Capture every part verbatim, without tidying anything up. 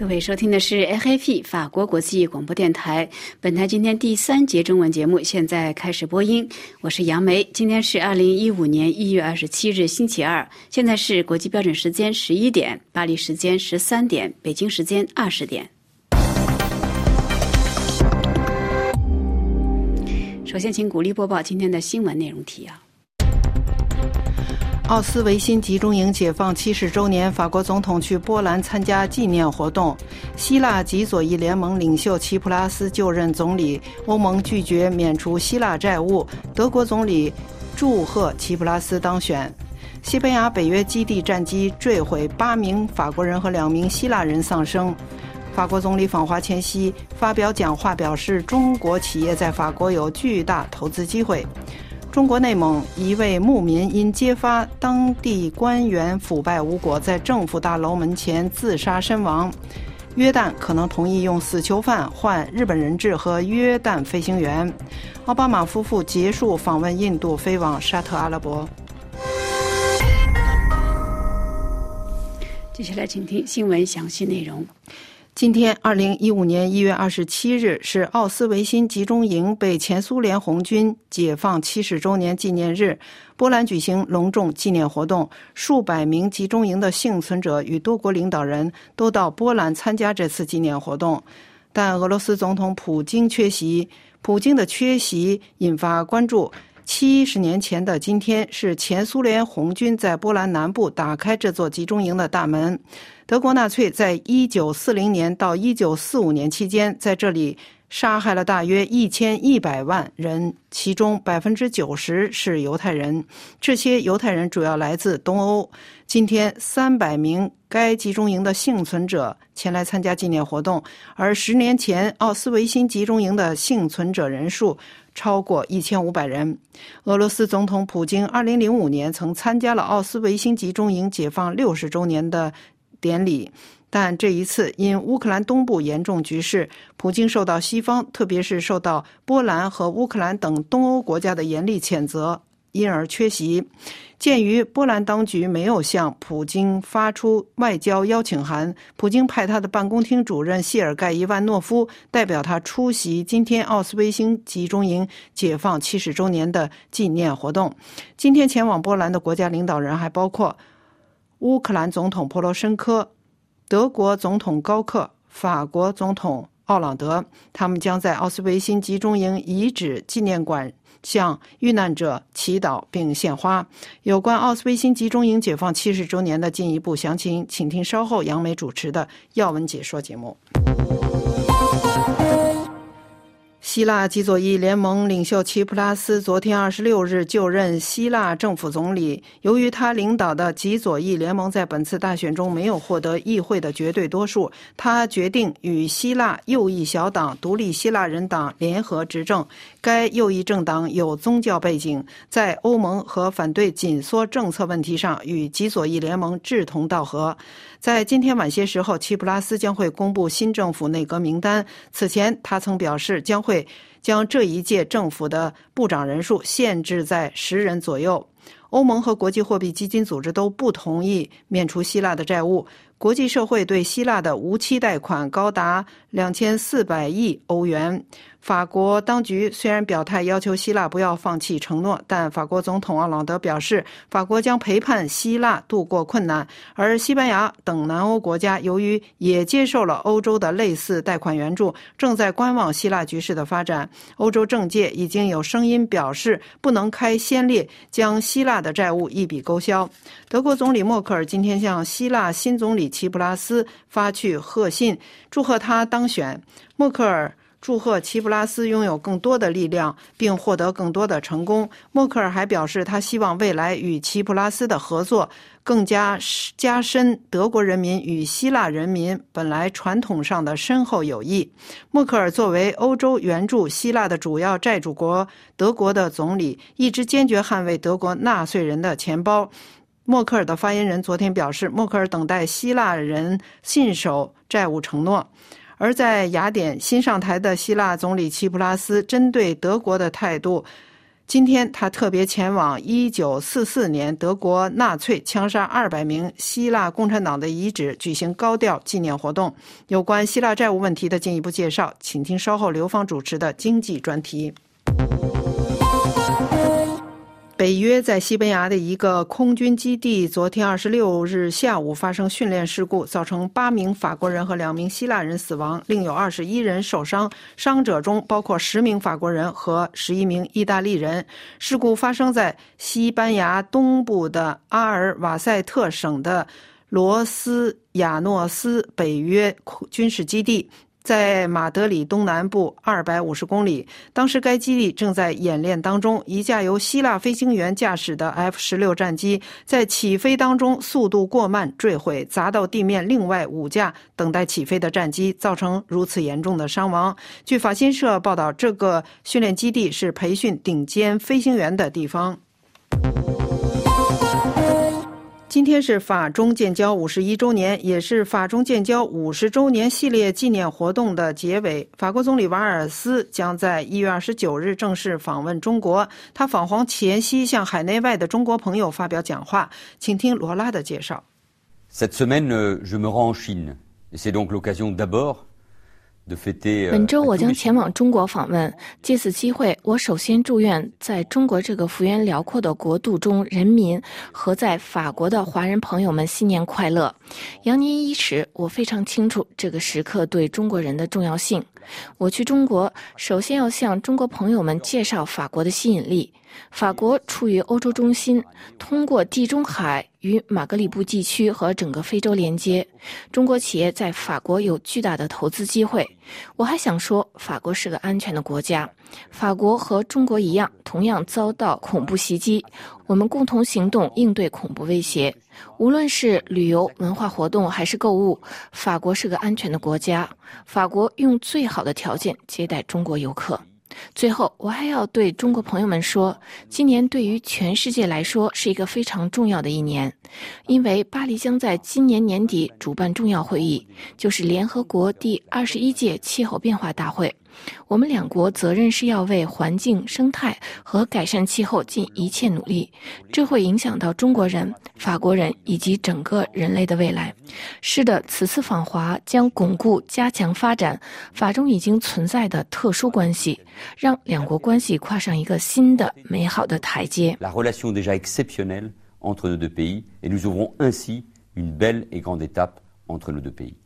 各位收听的是 F P 法国国际广播电台，本台今天第三节中文节目现在开始播音，我是杨梅。今天是二零一五年一月二十七日星期二，现在是国际标准时间十一点，巴黎时间十三点，北京时间二十点。首先请鼓励播报今天的新闻内容提要。 奥斯维辛集中营解放七十周年，法国总统去波兰参加纪念活动。希腊极左翼联盟领袖齐普拉斯就任总理，欧盟拒绝免除希腊债务。德国总理祝贺齐普拉斯当选。西班牙北约基地战机坠毁，八名法国人和两名希腊人丧生。法国总理访华前夕发表讲话，表示中国企业在法国有巨大投资机会。中国内蒙一位牧民因揭发当地官员腐败无果，在政府大楼门前自杀身亡。约旦可能同意用死囚犯换日本人质和约旦飞行员。奥巴马夫妇结束访问印度，飞往沙特阿拉伯。 接下来请听新闻详细内容。 今天二零一五年一月二十七日是奥斯维辛集中营被前苏联红军解放七十周年纪念日，波兰举行隆重纪念活动，数百名集中营的幸存者与多国领导人都到波兰参加这次纪念活动。但俄罗斯总统普京缺席，普京的缺席引发关注。七十年前的今天是前苏联红军在波兰南部打开这座集中营的大门。德国纳粹在一九四零年到一九四五年期间在这里杀害了大约一千一百万人，其中百分之九十是犹太人。这些犹太人主要来自东欧。今天三百名该集中营的幸存者前来参加纪念活动，而十年前奥斯维辛集中营的幸存者人数超过一千五百人。俄罗斯总统普京二零零五年曾参加了奥斯维辛集中营解放六十周年的典礼，但这一次因乌克兰东部严重局势，普京受到西方，特别是受到波兰和乌克兰等东欧国家的严厉谴责，因而缺席。鉴于波兰当局没有向普京发出外交邀请函，普京派他的办公厅主任谢尔盖伊万诺夫代表他出席今天奥斯维辛集中营解放七十周年的纪念活动。今天前往波兰的国家领导人还包括乌克兰总统波罗申科、德国总统高克、法国总统奥朗德，他们将在奥斯维辛集中营遗址纪念馆向遇难者祈祷并献花。有关奥斯维辛集中营解放七十周年的进一步详情，请听稍后杨梅主持的要闻解说节目。希腊极左翼联盟领袖齐普拉斯昨天二十六日就任希腊政府总理。由于他领导的极左翼联盟在本次大选中没有获得议会的绝对多数，他决定与希腊右翼小党独立希腊人党联合执政。该右翼政党有宗教背景，在欧盟和反对紧缩政策问题上与极左翼联盟志同道合。在今天晚些时候，齐普拉斯将会公布新政府内阁名单。此前他曾表示将会将这一届政府的部长人数限制在十人左右。欧盟和国际货币基金组织都不同意免除希腊的债务。国际社会对希腊的无期贷款高达两千四百亿欧元。法国当局虽然表态要求希腊不要放弃承诺，但法国总统奥朗德表示，法国将陪伴希腊度过困难。而西班牙等南欧国家由于也接受了欧洲的类似贷款援助，正在观望希腊局势的发展。欧洲政界已经有声音表示不能开先例，将希腊的债务一笔勾销。德国总理默克尔今天向希腊新总理齐普拉斯发去贺信，祝贺他当选。默克尔祝贺齐普拉斯拥有更多的力量，并获得更多的成功。默克尔还表示，他希望未来与齐普拉斯的合作更加加深德国人民与希腊人民本来传统上的深厚友谊。默克尔作为欧洲援助希腊的主要债主国德国的总理，一直坚决捍卫德国纳税人的钱包。默克尔的发言人昨天表示，默克尔等待希腊人信守债务承诺。而在雅典，新上台的希腊总理齐普拉斯针对德国的态度今天他特别前往一九四四年德国纳粹枪杀二百名希腊共产党的遗址举行高调纪念活动。有关希腊债务问题的进一步介绍，请听稍后刘芳主持的经济专题。北约在西班牙的一个空军基地昨天二十六日下午发生训练事故，造成八名法国人和两名希腊人死亡，另有二十一人受伤，伤者中包括十名法国人和十一名意大利人。事故发生在西班牙东部的阿尔瓦塞特省的罗斯亚诺斯北约军事基地，在马德里东南部二百五十公里。当时该基地正在演练当中，一架由希腊飞行员驾驶的 F 十六 战机在起飞当中速度过慢坠毁，砸到地面另外五架等待起飞的战机，造成如此严重的伤亡。据法新社报道，这个训练基地是培训顶尖飞行员的地方。今天是法中建交五十一周年，也是法中建交五十周年系列纪念活动的结尾。法国总理瓦尔斯将在一月二十九日正式访问中国，他访华前夕向海内外的中国朋友发表讲话，请听罗拉的介绍。 Cette semaine, je me rends en Chine, et c'est donc l'occasion d'abord 本周我将前往中国访问，借此机会，我首先祝愿在中国这个幅员辽阔的国度中人民和在法国的华人朋友们新年快乐。羊年伊始，我非常清楚这个时刻对中国人的重要性。我去中国，首先要向中国朋友们介绍法国的吸引力。法国处于欧洲中心，通过地中海与马格里布地区和整个非洲连接。中国企业在法国有巨大的投资机会。我还想说，法国是个安全的国家。法国和中国一样，同样遭到恐怖袭击。我们共同行动应对恐怖威胁。无论是旅游、文化活动还是购物，法国是个安全的国家。法国用最好的条件接待中国游客。最后，我还要对中国朋友们说，今年对于全世界来说是一个非常重要的一年，因为巴黎将在今年年底主办重要会议，就是联合国第二十一届气候变化大会。我们两国责任是要为环境、生态和改善气候尽一切努力，这会影响到中国人、法国人以及整个人类的未来。是的，此次访华将巩固、加强发展法中已经存在的特殊关系，让两国关系跨上一个新的美好的台阶。 La relation déjà exceptionnelle entre nos deux pays, et nous ouvrons ainsi une belle et grande étape entre nos deux pays.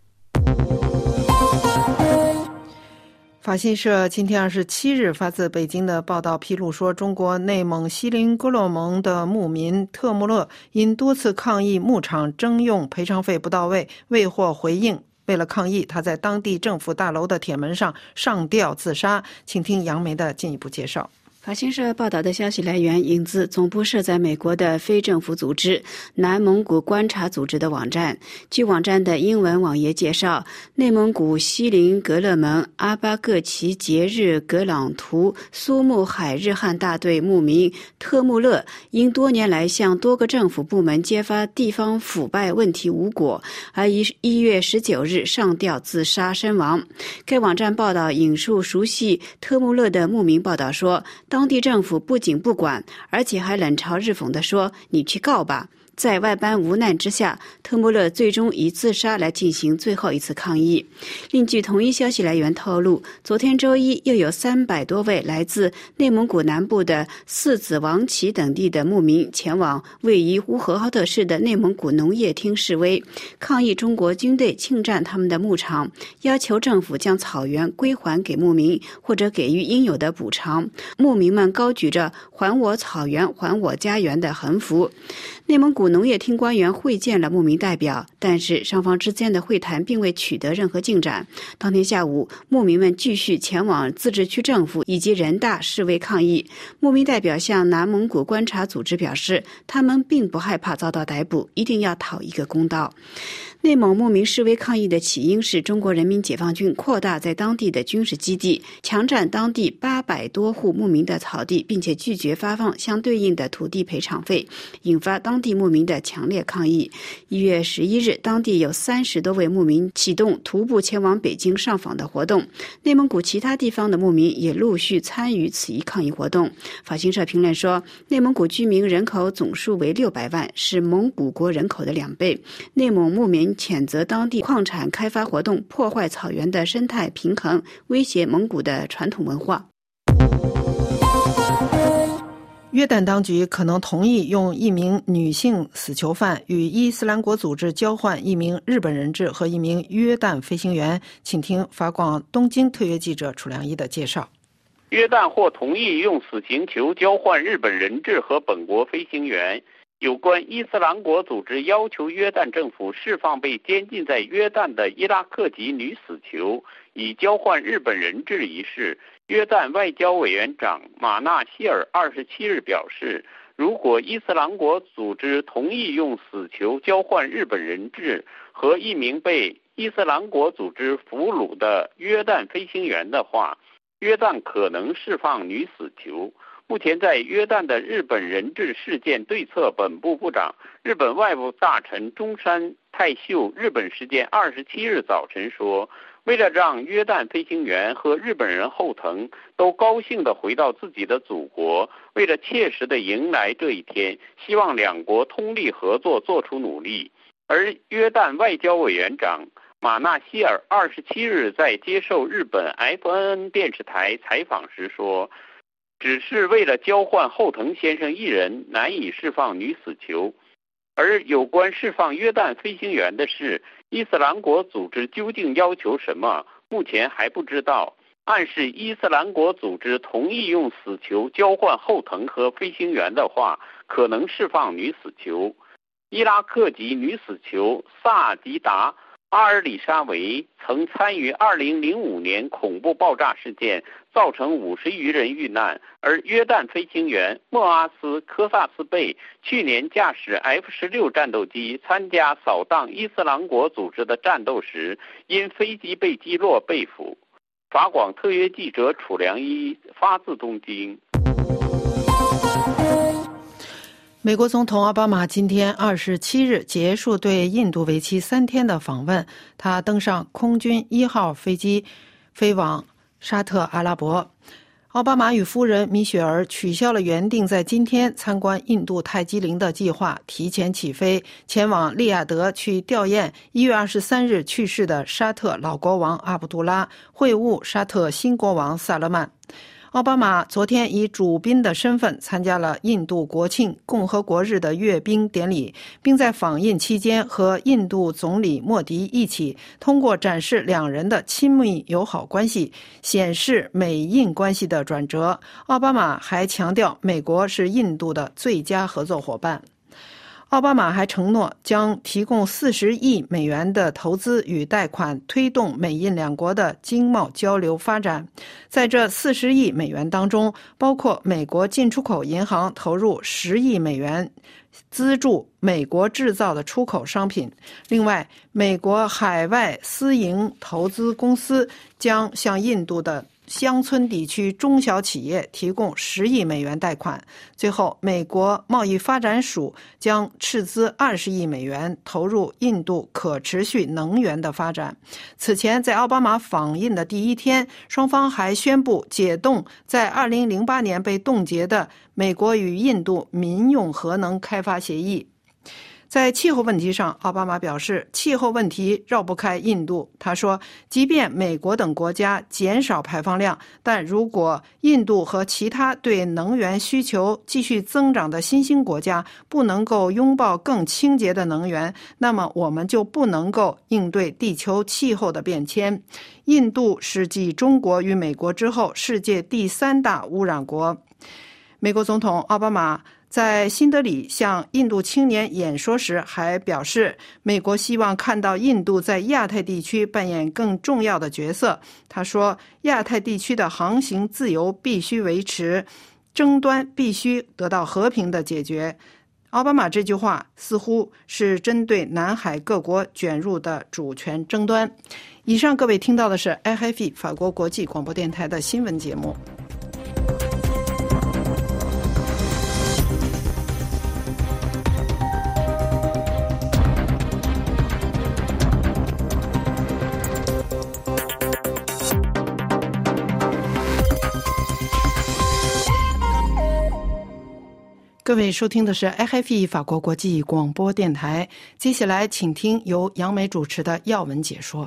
法新社今天二十七日发自北京的报道披露说，中国内蒙锡林郭勒盟的牧民特穆勒因多次抗议牧场征用赔偿费不到位，未获回应。为了抗议，他在当地政府大楼的铁门上上吊自杀。请听杨梅的进一步介绍。 法新社报道的消息来源引自总部设在美国的非政府组织南蒙古观察组织的网站。据网站的英文网页介绍，内蒙古锡林格勒盟阿巴各齐节日格朗图苏木海日汉大队牧民特穆勒因多年来向多个政府部门揭发地方腐败问题无果，而于一月十九日上吊自杀身亡。该网站报道引述熟悉特穆勒的牧民报道说，当地政府不仅不管，而且还冷嘲热讽地说，你去告吧。在万般无奈之下，特穆勒最终以自杀来进行最后一次抗议。另据同一消息来源透露，昨天周一又有三百多位来自内蒙古南部的四子王旗等地的牧民前往位于呼和浩特市的内蒙古农业厅示威，抗议中国军队侵占他们的牧场，要求政府将草原归还给牧民，或者给予应有的补偿。牧民们高举着还我草原还我家园的横幅。内蒙古农业厅官员会见了牧民代表，但是双方之间的会谈并未取得任何进展。当天下午，牧民们继续前往自治区政府以及人大示威抗议。牧民代表向南蒙古观察组织表示，他们并不害怕遭到逮捕，一定要讨一个公道。内蒙牧民示威抗议的起因是中国人民解放军扩大在当地的军事基地，强占当地八百多户牧民的草地，并且拒绝发放相对应的土地赔偿费，引发当当地牧民的强烈抗议。一月十一日，当地有三十多位牧民启动徒步前往北京上访的活动，内蒙古其他地方的牧民也陆续参与此一抗议活动。法新社评论说，内蒙古居民人口总数为六百万，是蒙古国人口的两倍。内蒙牧民谴责当地矿产开发活动破坏草原的生态平衡，威胁蒙古的传统文化。 约旦当局可能同意用一名女性死囚犯与伊斯兰国组织交换一名日本人质和一名约旦飞行员。请听法广东京特约记者楚良一的介绍。 约旦或同意用死刑囚交换日本人质和本国飞行员。有关伊斯兰国组织要求约旦政府释放被监禁在约旦的伊拉克籍女死囚，以交换日本人质一事，约旦外交委员长马纳希尔二十七日表示，如果伊斯兰国组织同意用死囚交换日本人质和一名被伊斯兰国组织俘虏的约旦飞行员的话，约旦可能释放女死囚。目前在约旦的日本人质事件对策本部部长、日本外务大臣中山泰秀日本时间二十七日早晨说，为了让约旦飞行员和日本人后藤都高兴地回到自己的祖国，为了切实地迎来这一天，希望两国通力合作做出努力。而约旦外交委员长马纳希尔二十七日在接受日本 F N N 电视台采访时说，只是为了交换后藤先生一人，难以释放女死囚。而有关释放约旦飞行员的事，伊斯兰国组织究竟要求什么，目前还不知道。暗示伊斯兰国组织同意用死囚交换后藤和飞行员的话，可能释放女死囚。伊拉克籍女死囚萨迪达阿尔里沙维曾参与二零零五年恐怖爆炸事件，造成五十余人遇难。而约旦飞行员莫阿斯科萨斯贝去年驾驶 F 十六 战斗机参加扫荡伊斯兰国组织的战斗时，因飞机被击落被俘。法广特约记者楚良一发自东京。 美国总统奥巴马今天二十七日结束对印度为期三天的访问，他登上空军一号飞机飞往沙特阿拉伯。奥巴马与夫人米雪儿取消了原定在今天参观印度泰姬陵的计划，提前起飞前往利雅得去吊唁一月二十三日去世的沙特老国王阿卜杜拉，会晤沙特新国王萨勒曼。奥巴马昨天以主宾的身份参加了印度国庆共和国日的阅兵典礼，并在访印期间和印度总理莫迪一起通过展示两人的亲密友好关系，显示美印关系的转折。奥巴马还强调美国是印度的最佳合作伙伴。奥巴马还承诺将提供四十亿美元的投资与贷款，推动美印两国的经贸交流发展。在这四十亿美元当中，包括美国进出口银行投入十亿美元资助美国制造的出口商品。另外，美国海外私营投资公司将向印度的乡村地区中小企业提供十亿美元贷款。最后，美国贸易发展署将斥资二十亿美元投入印度可持续能源的发展。此前，在奥巴马访印的第一天，双方还宣布解冻在二零零八年被冻结的美国与印度民用核能开发协议。在气候问题上，奥巴马表示，气候问题绕不开印度。他说，即便美国等国家减少排放量，但如果印度和其他对能源需求继续增长的新兴国家不能够拥抱更清洁的能源，那么我们就不能够应对地球气候的变迁。印度是继中国与美国之后世界第三大污染国。美国总统奥巴马在新德里向印度青年演说时还表示，美国希望看到印度在亚太地区扮演更重要的角色。他说，亚太地区的航行自由必须维持，争端必须得到和平的解决。奥巴马这句话似乎是针对南海各国卷入的主权争端。以上各位听到的是 I F E 法国国际广播电台的新闻节目。 各位收听的是 R F I 法国国际广播电台，接下来请听由杨梅主持的要闻解说。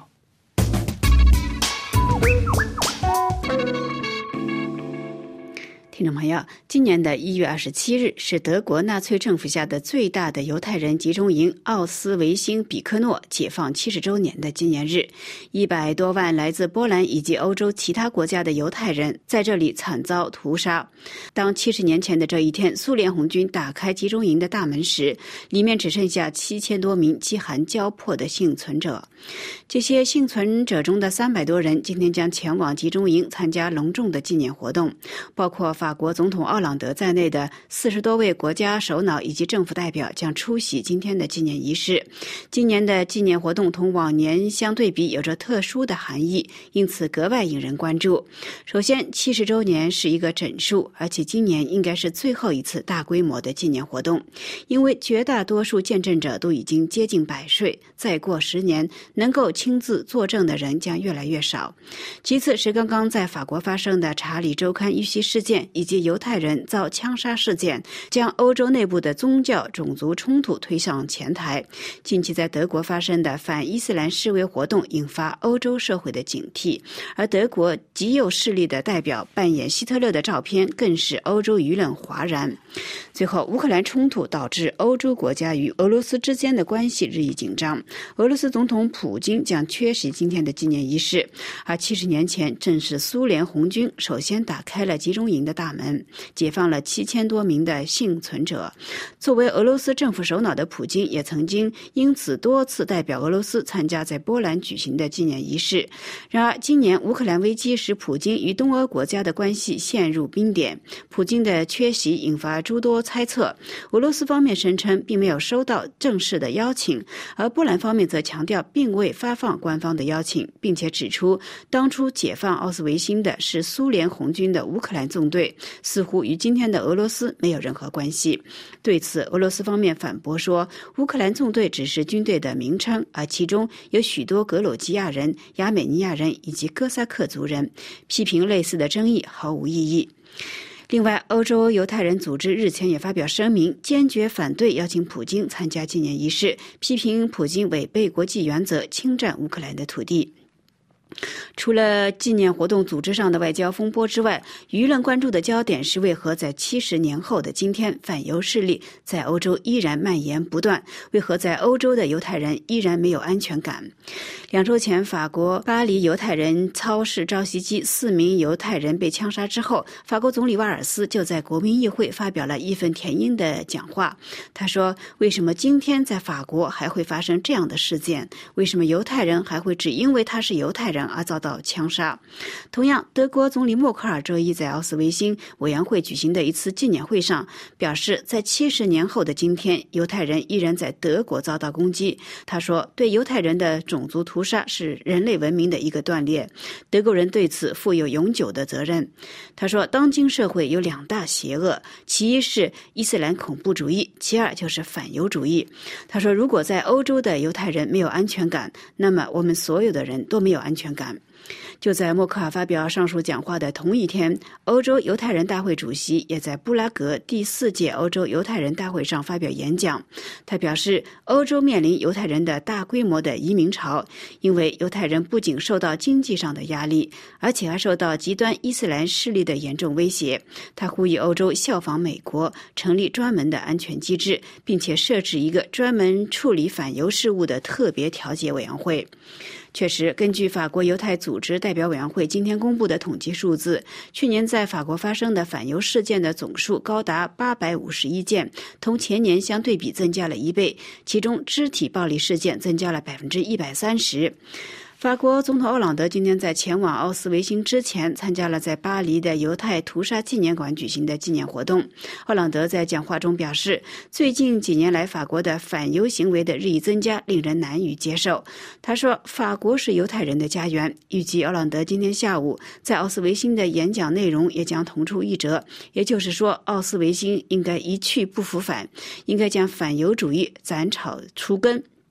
听众朋友，今年的一月二十七日是德国纳粹政府下的最大的犹太人集中营奥斯维辛比克诺解放七十周年的纪念日。一百多万来自波兰以及欧洲其他国家的犹太人在这里惨遭屠杀。当七十年前的这一天，苏联红军打开集中营的大门时，里面只剩下七千多名饥寒交迫的幸存者。这些幸存者中的三百多人今天将前往集中营参加隆重的纪念活动，包括法国总统奥朗德在内的四十多位国家首脑以及政府代表将出席今天的纪念仪式。今年的纪念活动同往年相对比有着特殊的含义，因此格外引人关注。首先，七十周年是一个整数，而且今年应该是最后一次大规模的纪念活动，因为绝大多数见证者都已经接近百岁，再过十年能够亲自作证的人将越来越少。其次是刚刚在法国发生的查理周刊遇袭事件以及犹太人遭枪杀事件，将欧洲内部的宗教种族冲突推上前台。近期在德国发生的反伊斯兰示威活动引发欧洲社会的警惕，而德国极右势力的代表扮演希特勒的照片更使欧洲舆论哗然。最后，乌克兰冲突导致欧洲国家与俄罗斯之间的关系日益紧张，俄罗斯总统普京将缺席今天的纪念仪式。而七十年前，正是苏联红军首先打开了集中营的大门，解放了七千多名的幸存者。作为俄罗斯政府首脑的普京也曾经因此多次代表俄罗斯参加在波兰举行的纪念仪式。然而，今年乌克兰危机使普京与东欧国家的关系陷入冰点，普京的缺席引发诸多猜测。俄罗斯方面声称并没有收到正式的邀请，而波兰方面则强调并未发放官方的邀请，并且指出当初解放奥斯维辛的是苏联红军的乌克兰纵队，似乎与今天的俄罗斯没有任何关系。对此，俄罗斯方面反驳说，乌克兰纵队只是军队的名称，而其中有许多格鲁吉亚人、亚美尼亚人以及哥萨克族人，批评类似的争议毫无意义。另外，欧洲犹太人组织日前也发表声明，坚决反对邀请普京参加纪念仪式，批评普京违背国际原则，侵占乌克兰的土地。除了纪念活动组织上的外交风波之外，舆论关注的焦点是为何在七十年后的今天，反犹势力在欧洲依然蔓延不断，为何在欧洲的犹太人依然没有安全感。两周前，法国巴黎犹太人超市遭袭击，四名犹太人被枪杀之后，法国总理瓦尔斯就在国民议会发表了义愤填膺的讲话。他说，为什么今天在法国还会发生这样的事件？为什么犹太人还会只因为他是犹太人而遭到枪杀？同样，德国总理默克尔周一在奥斯维辛委员会举行的一次纪念会上表示，在七十年后的今天，犹太人依然在德国遭到攻击。他说，对犹太人的种族屠杀是人类文明的一个断裂，德国人对此负有永久的责任。他说，当今社会有两大邪恶，其一是伊斯兰恐怖主义，其二就是反犹主义。他说，如果在欧洲的犹太人没有安全感，那么我们所有的人都没有安全感。就在默克尔发表上述讲话的同一天，欧洲犹太人大会主席也在布拉格第四届欧洲犹太人大会上发表演讲。他表示，欧洲面临犹太人的大规模的移民潮，因为犹太人不仅受到经济上的压力，而且还受到极端伊斯兰势力的严重威胁。他呼吁欧洲效仿美国，成立专门的安全机制，并且设置一个专门处理反犹事务的特别调解委员会。确实，根据法国犹太组织代表委员会今天公布的统计数字，去年在法国发生的反犹事件的总数高达八百五十一件，同前年相对比增加了一倍，其中肢体暴力事件增加了百分之一百三十。法国总统奥朗德今天在前往奥斯维辛之前，参加了在巴黎的犹太屠杀纪念馆举行的纪念活动。奥朗德在讲话中表示，最近几年来法国的反犹行为的日益增加令人难以接受。他说，法国是犹太人的家园。预计奥朗德今天下午在奥斯维辛的演讲内容也将同出一辙，也就是说，奥斯维辛应该一去不复返，应该将反犹主义斩草除根。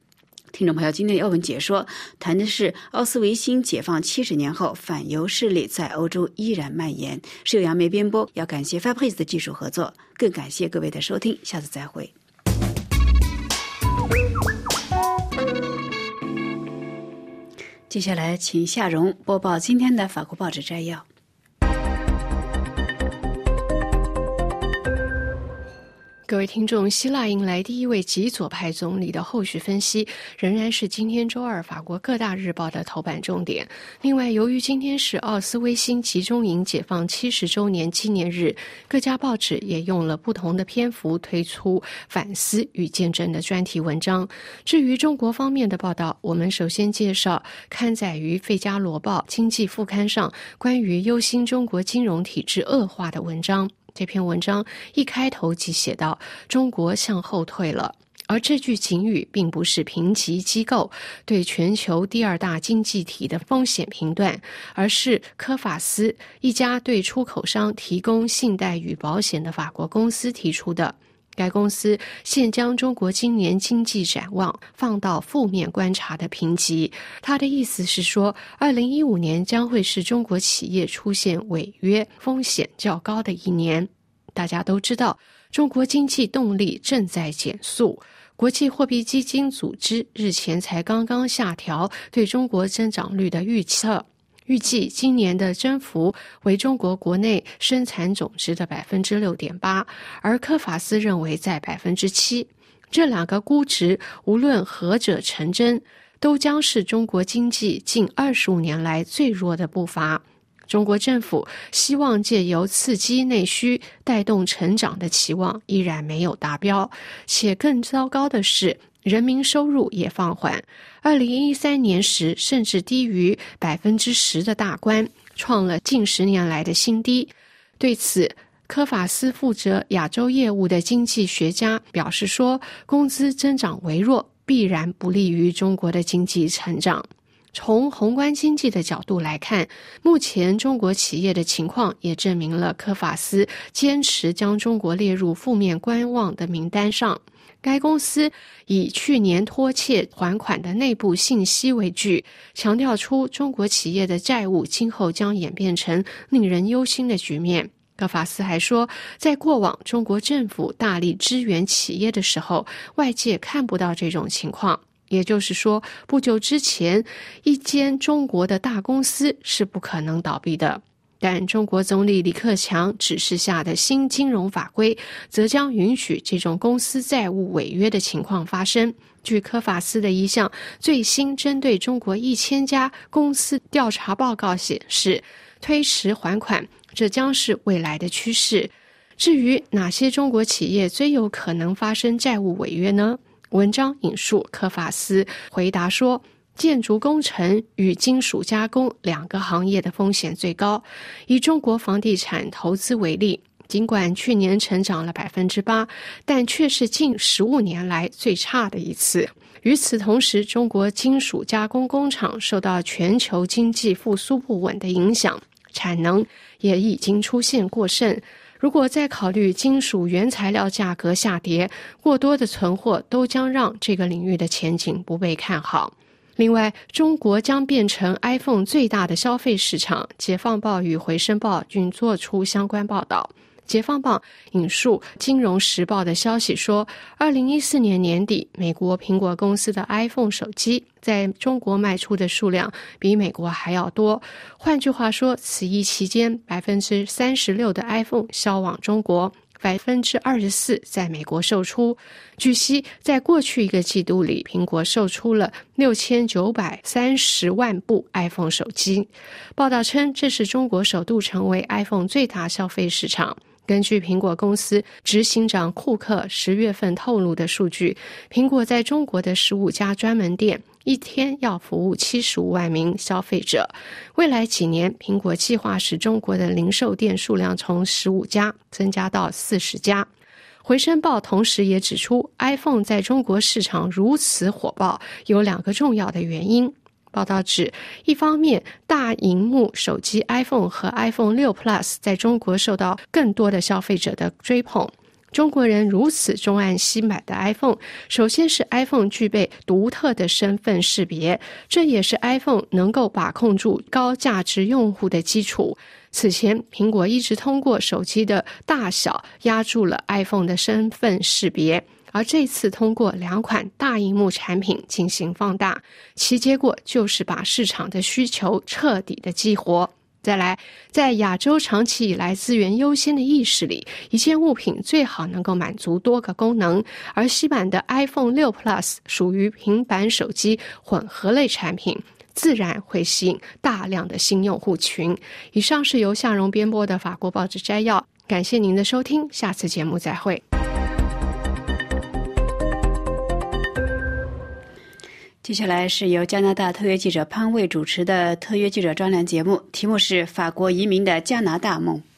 听众朋友，今天的要闻解说谈的是奥斯维辛解放七十年后，反犹势力在欧洲依然蔓延。是由杨梅编播，要感谢 Fabrice 的技术合作，更感谢各位的收听，下次再会。接下来，请夏蓉播报今天的法国报纸摘要。 各位听众，希腊迎来第一位极左派总理的后续分析仍然是今天周二法国各大日报的头版重点。另外，由于今天是奥斯威辛集中营解放七十周年纪念日，各家报纸也用了不同的篇幅推出反思与见证的专题文章。至于中国方面的报道，我们首先介绍刊载于《费加罗报》经济副刊上关于忧心中国金融体制恶化的文章。这篇文章一开头即写道：中国向后退了。而这句警语并不是评级机构对全球第二大经济体的风险评断，而是科法斯，一家对出口商提供信贷与保险的法国公司提出的。该公司现将中国今年经济展望放到负面观察的评级。他的意思是说，二零一五年将会是中国企业出现违约风险较高的一年。大家都知道，中国经济动力正在减速。国际货币基金组织日前才刚刚下调对中国增长率的预测，预计今年的增幅为中国国内生产总值的 百分之六点八， 而科法斯认为在 百分之七。 这两个估值无论何者成真，都将是中国经济近二十五年来最弱的步伐。中国政府希望借由刺激内需带动成长的期望依然没有达标，且更糟糕的是，人民收入也放缓。二零一三年时甚至低于 百分之十 的大关，创了近十年来的新低。对此，科法斯负责亚洲业务的经济学家表示说，工资增长微弱必然不利于中国的经济成长。从宏观经济的角度来看，目前中国企业的情况也证明了科法斯坚持将中国列入负面观望的名单上。该公司以去年拖欠还款的内部信息为据，强调出中国企业的债务今后将演变成令人忧心的局面。科法斯还说，在过往中国政府大力支援企业的时候，外界看不到这种情况。也就是说，不久之前，一间中国的大公司是不可能倒闭的。但中国总理李克强指示下的新金融法规，则将允许这种公司债务违约的情况发生。据科法斯的一项最新针对中国一千家公司调查报告显示，推迟还款，这将是未来的趋势。至于哪些中国企业最有可能发生债务违约呢？文章引述科法斯回答说，建筑工程与金属加工两个行业的风险最高。以中国房地产投资为例，尽管去年成长了 百分之八， 但却是近十五年来最差的一次。与此同时，中国金属加工工厂受到全球经济复苏不稳的影响，产能也已经出现过剩。如果再考虑金属原材料价格下跌，过多的存货都将让这个领域的前景不被看好。另外，中国将变成 iPhone 最大的消费市场，解放报与回声报均做出相关报道。解放报引述金融时报的消息说，二零一四年年底，美国苹果公司的 iPhone 手机在中国卖出的数量比美国还要多。换句话说，此役期间 百分之三十六 的 iPhone 销往中国， 百分之二十四 在美国售出。据悉，在过去一个季度里，苹果售出了六千九百三十万部 iPhone 手机。报道称，这是中国首度成为 iPhone 最大消费市场。根据苹果公司执行长库克十月份透露的数据，苹果在中国的十五家专门店一天要服务七十五万名消费者。未来几年，苹果计划使中国的零售店数量从十五家增加到四十家。回声报同时也指出， iPhone 在中国市场如此火爆，有两个重要的原因。报道指，一方面，大萤幕手机 iPhone 和 iPhone 六 Plus 在中国受到更多的消费者的追捧； 中国人如此钟爱新版的 iPhone， 首先是 iPhone 具备独特的身份识别，这也是 iPhone 能够把控住高价值用户的基础。此前，苹果一直通过手机的大小压住了 iPhone 的身份识别，而这次通过两款大萤幕产品进行放大，其结果就是把市场的需求彻底的激活。再来，在亚洲长期以来资源优先的意识里，一件物品最好能够满足多个功能，而新版的 iPhone 六 Plus 属于平板手机混合类产品，自然会吸引大量的新用户群。以上是由夏蓉编播的法国报纸摘要，感谢您的收听，下次节目再会。 接下来是由加拿大特约记者潘卫主持的特约记者专栏节目，题目是法国移民的加拿大梦。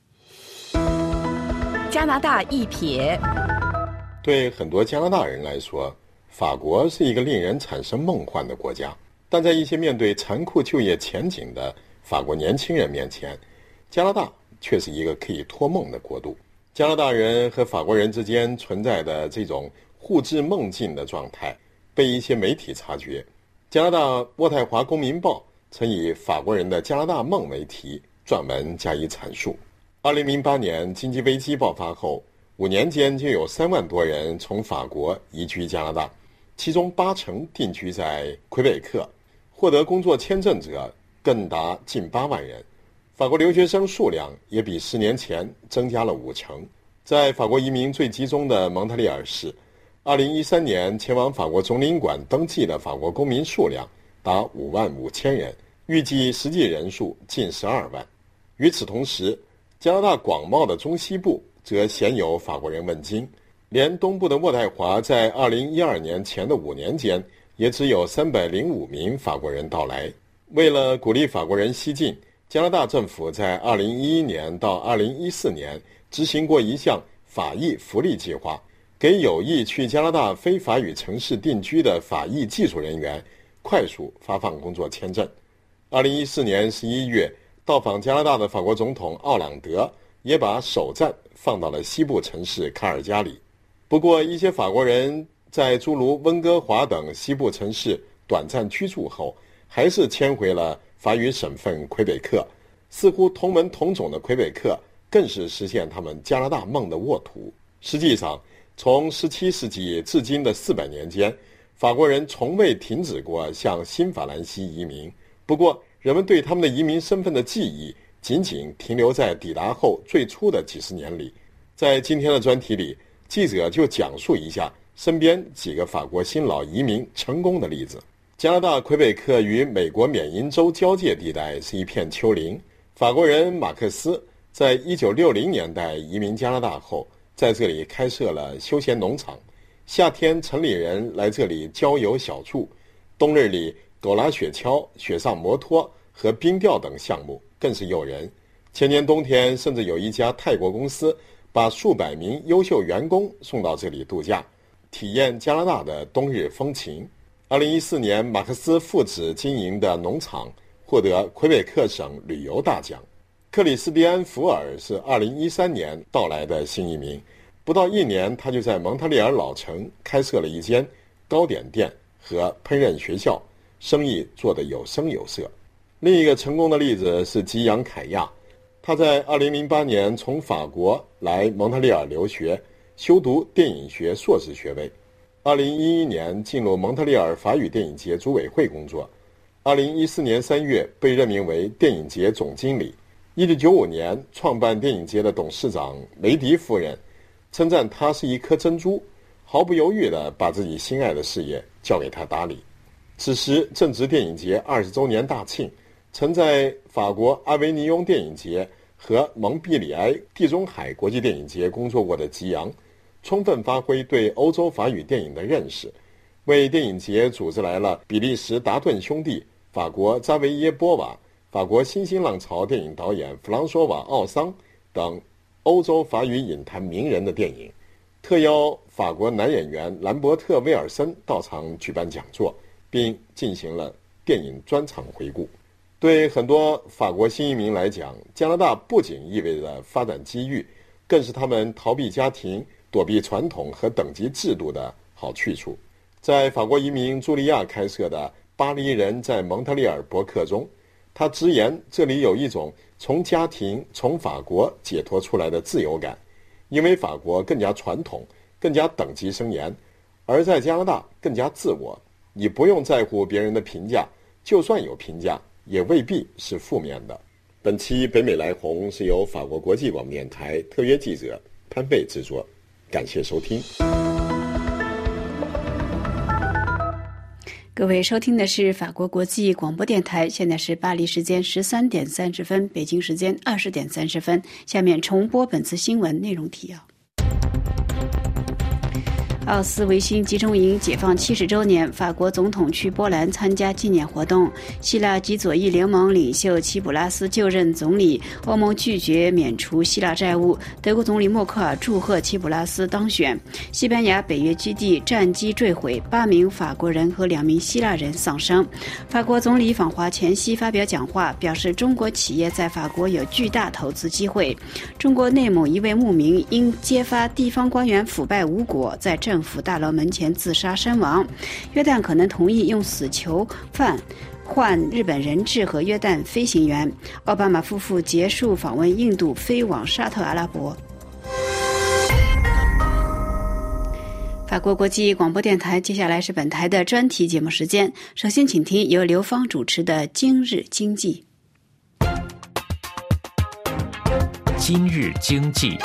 加拿大一瞥。 对很多加拿大人来说，法国是一个令人产生梦幻的国家，但在一些面对残酷就业前景的法国年轻人面前，加拿大却是一个可以托梦的国度。加拿大人和法国人之间存在的这种互致梦境的状态被一些媒体察觉。加拿大渥太华公民报曾以法国人的加拿大梦为题撰文加以阐述。二零零八年经济危机爆发后，五年间就有三万多人从法国移居加拿大，其中八成定居在魁北克，获得工作签证者更达近八万人。法国留学生数量也比十年前增加了五成。在法国移民最集中的蒙特利尔市，二零一三年前往法国总领馆登记的法国公民数量达五万五千人，预计实际人数近十二万。与此同时，加拿大广袤的中西部则鲜有法国人问津，连东部的渥太华在二零一二年前的五年间也只有三百零五名法国人到来。为了鼓励法国人西进，加拿大政府在二零一一年到二零一四年执行过一项法裔福利计划，给有意去加拿大非法语城市定居的法裔技术人员快速发放工作签证。二零一四年十一月，到访加拿大的法国总统奥朗德也把首站放到了西部城市卡尔加里。不过，一些法国人在诸如温哥华等西部城市短暂居住后，还是迁回了法语省份魁北克。似乎同门同种的魁北克更是实现他们加拿大梦的沃土。实际上，从十七世纪至今的四百年间，法国人从未停止过向新法兰西移民。不过，人们对他们的移民身份的记忆仅仅停留在抵达后最初的几十年里。在今天的专题里，记者就讲述一下身边几个法国新老移民成功的例子。加拿大魁北克与美国缅因州交界地带是一片丘陵。法国人马克思在一九六零年代移民加拿大后，在这里开设了休闲农场，夏天城里人来这里郊游小住，冬日里狗拉雪橇、雪上摩托和冰钓等项目更是诱人。前年冬天，甚至有一家泰国公司把数百名优秀员工送到这里度假，体验加拿大的冬日风情。二零一四年，马克思父子经营的农场获得魁北克省旅游大奖。克里斯蒂安·福尔是二零一三年到来的新移民，不到一年，他就在蒙特利尔老城开设了一间糕点店和烹饪学校，生意做得有声有色。另一个成功的例子是吉扬·凯亚，他在二零零八年从法国来蒙特利尔留学，修读电影学硕士学位。二零一一年进入蒙特利尔法语电影节组委会工作。二零一四年三月被任命为电影节总经理。一九九五年创办电影节的董事长梅迪夫人称赞他是一颗珍珠，毫不犹豫地把自己心爱的事业交给他打理。此时正值电影节二十周年大庆，曾在法国阿维尼翁电影节和蒙彼里埃地中海国际电影节工作过的吉扬，充分发挥对欧洲法语电影的认识，为电影节组织来了比利时达顿兄弟、法国扎维耶波瓦、法国新兴浪潮电影导演弗朗索瓦·奥桑等欧洲法语影坛名人的电影，特邀法国男演员兰伯特·威尔森到场举办讲座，并进行了电影专场回顾。对很多法国新移民来讲，加拿大不仅意味着发展机遇， 更是他们逃避家庭、躲避传统和等级制度的好去处。在法国移民茱莉亚开设的巴黎人在蒙特利尔博客中，他直言这里有一种从家庭、从法国解脱出来的自由感，因为法国更加传统，更加等级森严，而在加拿大更加自我，你不用在乎别人的评价，就算有评价也未必是负面的。本期北美来红是由法国国际广播电台特约记者潘贝制作，感谢收听。 各位收听的是法国国际广播电台，现在是巴黎时间十三点三十分，北京时间二十点三十分。下面重播本次新闻内容提要。奥斯维辛集中营解放七十周年，法国总统去波兰参加纪念活动。希腊及左翼联盟领袖齐普拉斯就任总理，欧盟拒绝免除希腊债务。德国总理默克尔祝贺齐普拉斯当选。西班牙北约基地战机坠毁，八名法国人和两名希腊人丧生。法国总理访华前夕发表讲话，表示中国企业在法国有巨大投资机会。中国内蒙一位牧民因揭发地方官员腐败无果，在政府大楼门前自杀身亡。约旦可能同意用死囚犯换日本人质和约旦飞行员。奥巴马夫妇结束访问印度，飞往沙特阿拉伯。法国国际广播电台，接下来是本台的专题节目时间。首先请听由刘芳主持的今日经济。 今日经济。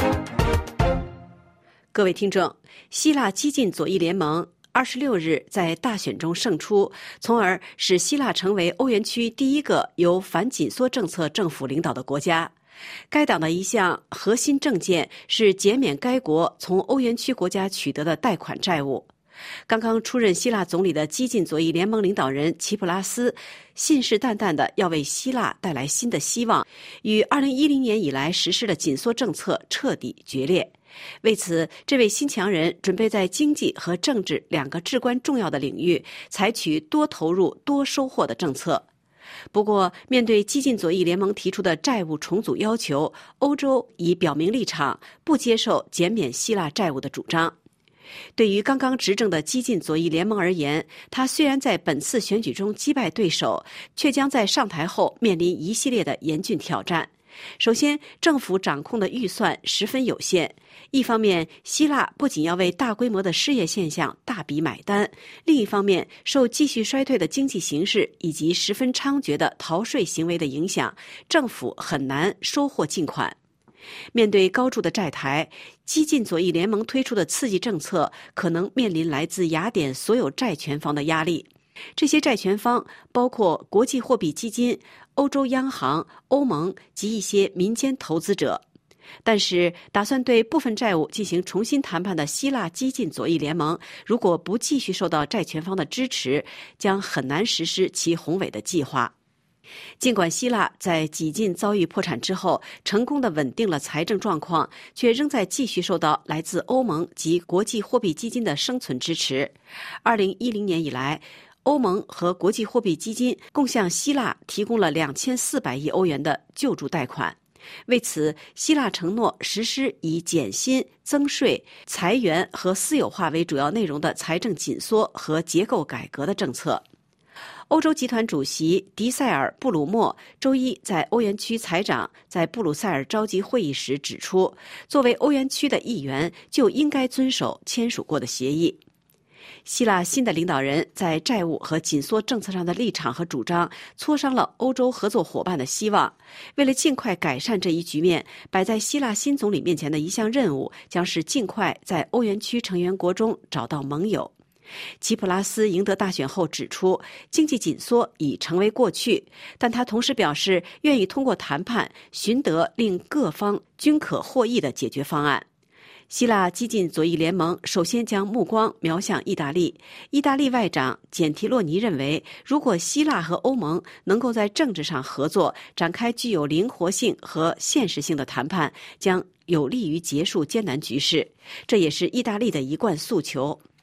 各位听众，希腊激进左翼联盟二十六日在大选中胜出，从而使希腊成为欧元区第一个由反紧缩政策政府领导的国家。该党的一项核心政见是减免该国从欧元区国家取得的贷款债务。刚刚出任希腊总理的激进左翼联盟领导人齐普拉斯信誓旦旦地要为希腊带来新的希望，与二零一零年以来实施的紧缩政策彻底决裂。为此，这位新强人准备在经济和政治两个至关重要的领域采取多投入多收获的政策。不过，面对激进左翼联盟提出的债务重组要求，欧洲已表明立场，不接受减免希腊债务的主张。对于刚刚执政的激进左翼联盟而言，他虽然在本次选举中击败对手，却将在上台后面临一系列的严峻挑战。首先，政府掌控的预算十分有限。一方面，希腊不仅要为大规模的失业现象大笔买单；另一方面，受继续衰退的经济形势以及十分猖獗的逃税行为的影响，政府很难收获进款。面对高筑的债台，激进左翼联盟推出的刺激政策可能面临来自雅典所有债权方的压力。这些债权方包括国际货币基金、欧洲央行、欧盟及一些民间投资者。但是，打算对部分债务进行重新谈判的希腊激进左翼联盟，如果不继续受到债权方的支持，将很难实施其宏伟的计划。尽管希腊在几近遭遇破产之后成功地稳定了财政状况，却仍在继续受到来自欧盟及国际货币基金的生存支持。二零一零年以来，欧盟和国际货币基金共向希腊提供了两千四百亿欧元的救助贷款。为此，希腊承诺实施以减薪、增税、裁员和私有化为主要内容的财政紧缩和结构改革的政策。欧洲集团主席迪塞尔·布鲁默周一在欧元区财长在布鲁塞尔召集会议时指出，作为欧元区的一员，就应该遵守签署过的协议。希腊新的领导人在债务和紧缩政策上的立场和主张，挫伤了欧洲合作伙伴的希望。为了尽快改善这一局面，摆在希腊新总理面前的一项任务，将是尽快在欧元区成员国中找到盟友。齐普拉斯赢得大选后指出，经济紧缩已成为过去，但他同时表示愿意通过谈判寻得令各方均可获益的解决方案。希腊激进左翼联盟首先将目光瞄向意大利。意大利外长简提洛尼认为，如果希腊和欧盟能够在政治上合作，展开具有灵活性和现实性的谈判，将有利于结束艰难局势。这也是意大利的一贯诉求。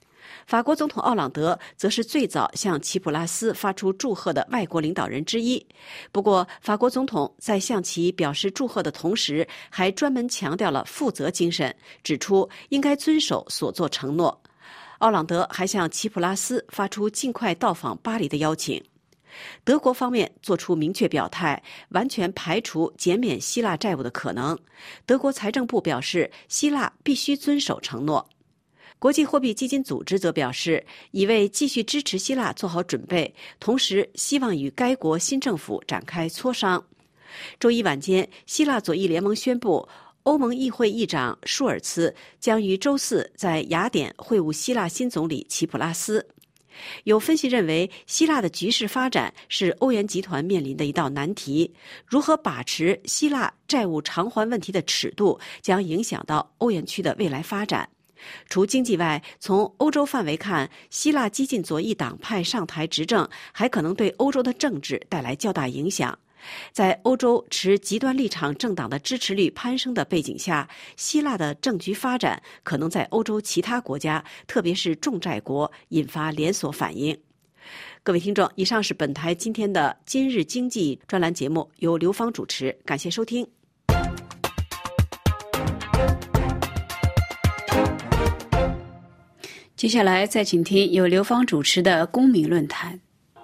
法国总统奥朗德则是最早向齐普拉斯发出祝贺的外国领导人之一。不过，法国总统在向其表示祝贺的同时，还专门强调了负责精神，指出应该遵守所作承诺。奥朗德还向齐普拉斯发出尽快到访巴黎的邀请。德国方面作出明确表态，完全排除减免希腊债务的可能。德国财政部表示，希腊必须遵守承诺。国际货币基金组织则表示，已为继续支持希腊做好准备，同时希望与该国新政府展开磋商。周一晚间，希腊左翼联盟宣布，欧盟议会议长舒尔茨将于周四在雅典会晤希腊新总理齐普拉斯。有分析认为，希腊的局势发展是欧元集团面临的一道难题。如何把持希腊债务偿还问题的尺度，将影响到欧元区的未来发展。除经济外，从欧洲范围看，希腊激进左翼党派上台执政，还可能对欧洲的政治带来较大影响。在欧洲持极端立场政党的支持率攀升的背景下，希腊的政局发展可能在欧洲其他国家，特别是重债国引发连锁反应。各位听众，以上是本台今天的今日经济专栏节目，由刘芳主持，感谢收听。 接下来再请听由刘芳主持的公民论坛。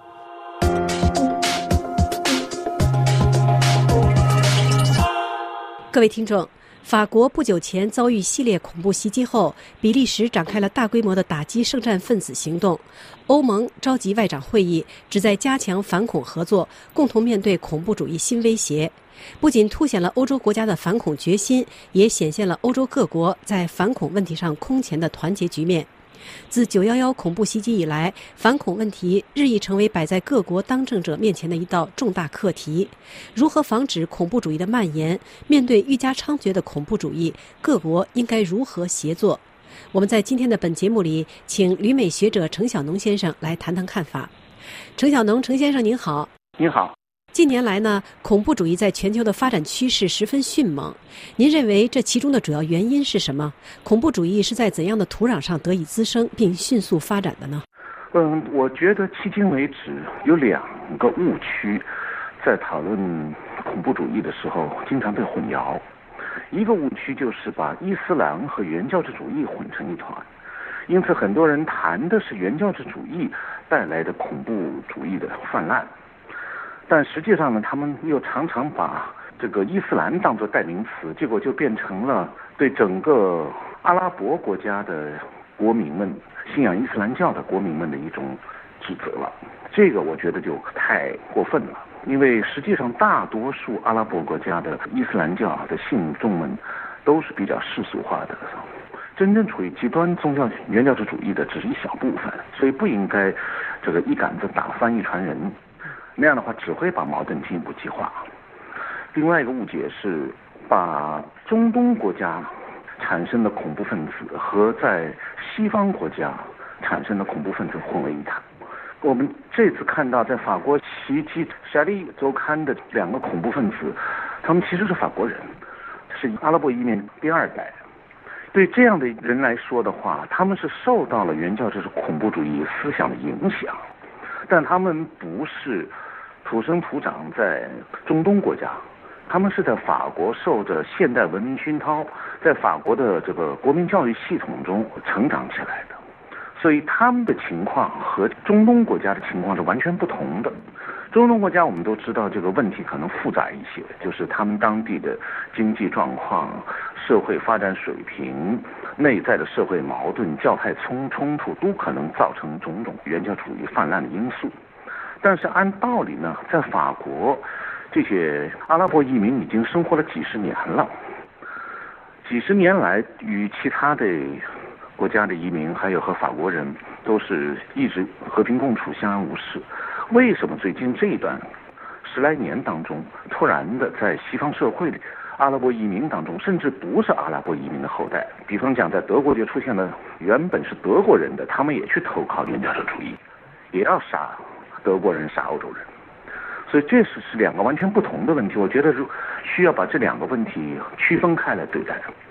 各位听众，法国不久前遭遇系列恐怖袭击后，比利时展开了大规模的打击圣战分子行动。欧盟召集外长会议，旨在加强反恐合作，共同面对恐怖主义新威胁。不仅凸显了欧洲国家的反恐决心，也显现了欧洲各国在反恐问题上空前的团结局面。自九一一恐怖袭击以来，反恐问题日益成为摆在各国当政者面前的一道重大课题。如何防止恐怖主义的蔓延？面对愈加猖獗的恐怖主义，各国应该如何协作？我们在今天的本节目里，请旅美学者程晓农先生来谈谈看法。程晓农，程先生您好。 您好。 近年来呢，恐怖主义在全球的发展趋势十分迅猛。您认为这其中的主要原因是什么？恐怖主义是在怎样的土壤上得以滋生并迅速发展的呢？ 嗯，我觉得迄今为止有两个误区，在讨论恐怖主义的时候经常被混淆。一个误区就是把伊斯兰和原教旨主义混成一团，因此很多人谈的是原教旨主义带来的恐怖主义的泛滥。但实际上呢，他们又常常把这个伊斯兰当作代名词，结果就变成了对整个阿拉伯国家的国民们、信仰伊斯兰教的国民们的一种指责了。这个我觉得就太过分了，因为实际上大多数阿拉伯国家的伊斯兰教的信众们都是比较世俗化的，真正处于极端宗教原教旨主义的只是一小部分，所以不应该这个一竿子打翻一船人。那样的话只会把矛盾进一步激化。另外一个误解是把中东国家产生的恐怖分子和在西方国家产生的恐怖分子混为一谈。我们这次看到在法国袭击《夏利周刊》的两个恐怖分子，他们其实是法国人，是阿拉伯移民第二代。对这样的人来说的话，他们是受到了原教旨恐怖主义思想的影响，但他们不是土生土长在中东国家，他们是在法国受着现代文明熏陶，在法国的这个国民教育系统中成长起来的，所以他们的情况和中东国家的情况是完全不同的。中东国家我们都知道这个问题可能复杂一些，就是他们当地的经济状况、社会发展水平、内在的社会矛盾、教派冲冲突都可能造成种种原教旨主义泛滥的因素。但是按道理呢，在法国这些阿拉伯移民已经生活了几十年了，几十年来与其他的国家的移民还有和法国人都是一直和平共处、相安无事。为什么最近这一段十来年当中，突然的在西方社会里，阿拉伯移民当中，甚至不是阿拉伯移民的后代，比方讲在德国就出现了原本是德国人的，他们也去投靠原教旨主义，也要杀德国人、杀欧洲人。所以这是是两个完全不同的问题，我觉得需要把这两个问题区分开来对待。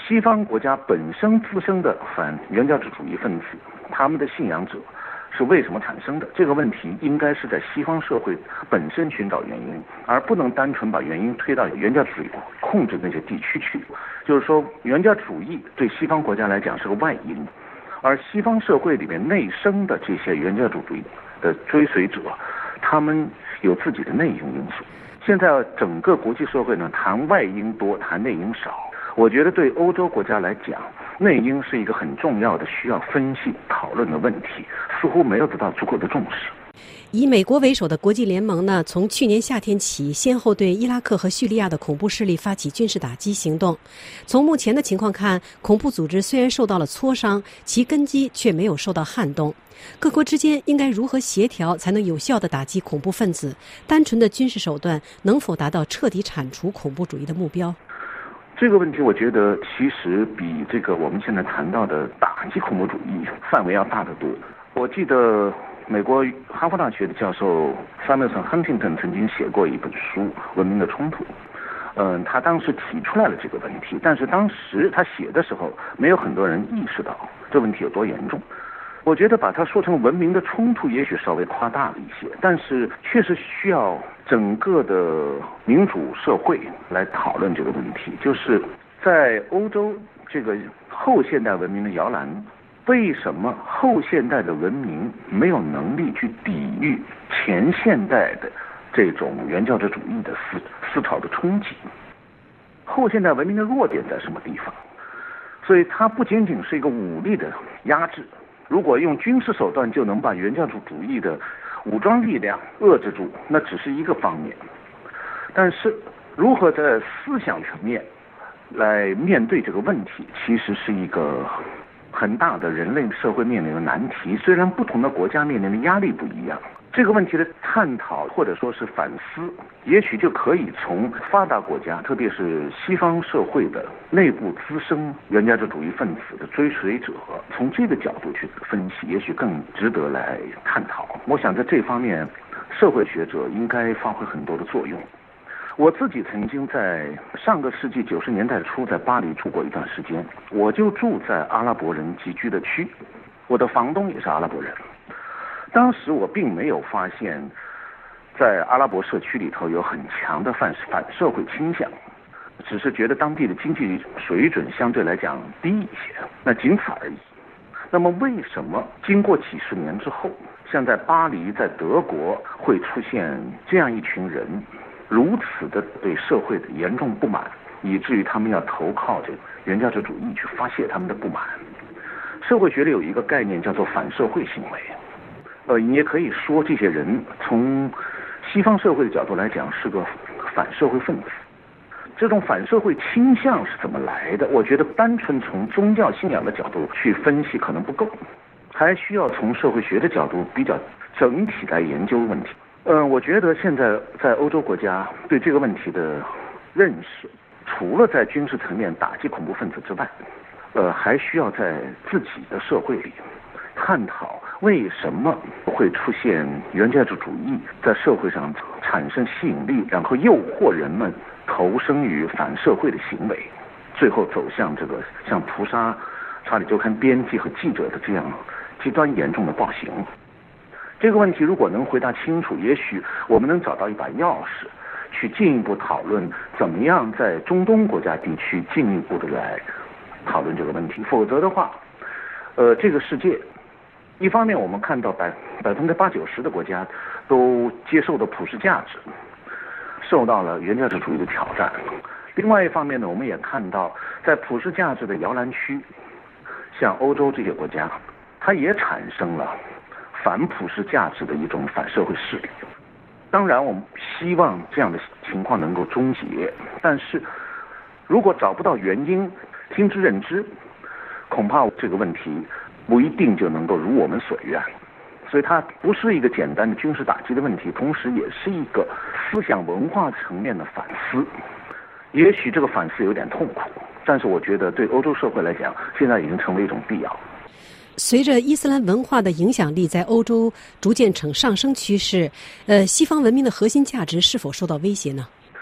西方国家本身滋生的反原教旨主义分子，他们的信仰者是为什么产生的？这个问题应该是在西方社会本身寻找原因，而不能单纯把原因推到原教旨主义控制那些地区去。就是说，原教主义对西方国家来讲是个外因，而西方社会里面内生的这些原教旨主义的追随者，他们有自己的内因因素。现在整个国际社会呢，谈外因多，谈内因少。我觉得对欧洲国家来讲，内因是一个很重要的需要分析讨论的问题，似乎没有得到足够的重视。 以美国为首的国际联盟呢，从去年夏天起，先后对伊拉克和叙利亚的恐怖势力发起军事打击行动。从目前的情况看，恐怖组织虽然受到了挫伤，其根基却没有受到撼动。各国之间应该如何协调，才能有效地打击恐怖分子？单纯的军事手段能否达到彻底铲除恐怖主义的目标？ 这个问题我觉得其实比这个我们现在谈到的打击恐怖主义范围要大得多。我记得美国哈佛大学的教授 Samuelson Huntington 曾经写过一本书《文明的冲突》，嗯，他当时提出来了这个问题，但是当时他写的时候，没有很多人意识到这问题有多严重。我觉得把它说成文明的冲突也许稍微夸大了一些，但是确实需要整个的民主社会来讨论这个问题。就是在欧洲这个后现代文明的摇篮，为什么后现代的文明没有能力去抵御前现代的这种原教旨主义的思思潮的冲击？后现代文明的弱点在什么地方？所以它不仅仅是一个武力的压制，如果用军事手段就能把原教旨主义的武装力量遏制住，那只是一个方面。但是如何在思想层面来面对这个问题，其实是一个很大的人类社会面临的难题。虽然不同的国家面临的压力不一样，这个问题的探讨或者说是反思，也许就可以从发达国家，特别是西方社会的内部滋生原教旨主义分子的追随者，从这个角度去分析，也许更值得来探讨。我想在这方面，社会学者应该发挥很多的作用。我自己曾经在上个世纪九十年代初在巴黎住过一段时间，我就住在阿拉伯人集居的区，我的房东也是阿拉伯人。当时我并没有发现在阿拉伯社区里头有很强的反反社会倾向，只是觉得当地的经济水准相对来讲低一些，那仅此而已。那么为什么经过几十年之后，像在巴黎在德国会出现这样一群人，如此的对社会的严重不满，以至于他们要投靠这个原教旨主义去发泄他们的不满？社会学里有一个概念叫做反社会行为。呃，你也可以说这些人从西方社会的角度来讲是个反社会分子。这种反社会倾向是怎么来的？我觉得单纯从宗教信仰的角度去分析可能不够，还需要从社会学的角度比较整体来研究问题。嗯，我觉得现在在欧洲国家对这个问题的认识，除了在军事层面打击恐怖分子之外，呃，还需要在自己的社会里探讨为什么会出现原教旨主义在社会上产生吸引力，然后诱惑人们投身于反社会的行为，最后走向这个像屠杀查理周刊编辑和记者的这样极端严重的暴行。这个问题如果能回答清楚，也许我们能找到一把钥匙，去进一步讨论怎么样在中东国家地区进一步的来讨论这个问题。否则的话，呃，这个世界一方面我们看到百百分之八九十的国家都接受的普世价值受到了原教旨主义的挑战，另外一方面呢，我们也看到在普世价值的摇篮区，像欧洲这些国家，它也产生了反普世价值的一种反社会势力。当然我们希望这样的情况能够终结，但是如果找不到原因，听之任之，恐怕这个问题不一定就能够如我们所愿。所以它不是一个简单的军事打击的问题，同时也是一个思想文化层面的反思。也许这个反思有点痛苦，但是我觉得对欧洲社会来讲，现在已经成为一种必要。 随着伊斯兰文化的影响力在欧洲逐渐呈上升趋势，呃，西方文明的核心价值是否受到威胁呢？